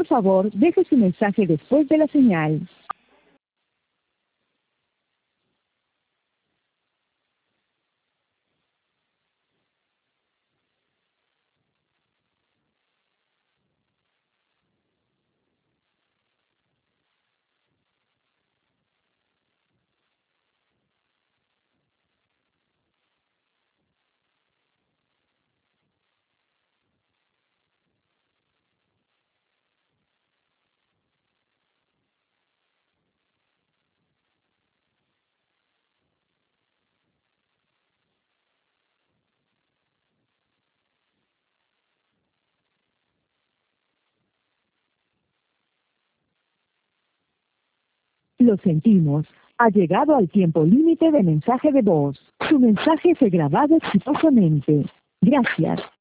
Por favor, deje su mensaje después de la señal. Lo sentimos. Ha llegado al tiempo límite de mensaje de voz. Su mensaje fue grabado exitosamente. Gracias.